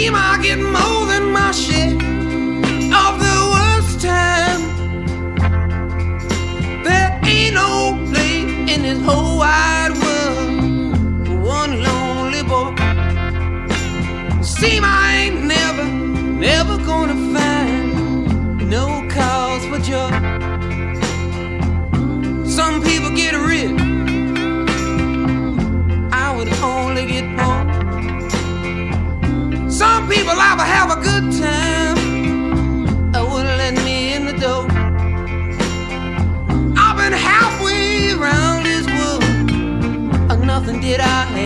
seem I get more than my share of the worst time. There ain't no place in this whole wide world for one lonely boy. Seem I ain't never gonna find no cause for joy. Some people get rich, I would only get poor. Some people have a good time, wouldn't let me in the door. I've been halfway around this world, nothing did I have.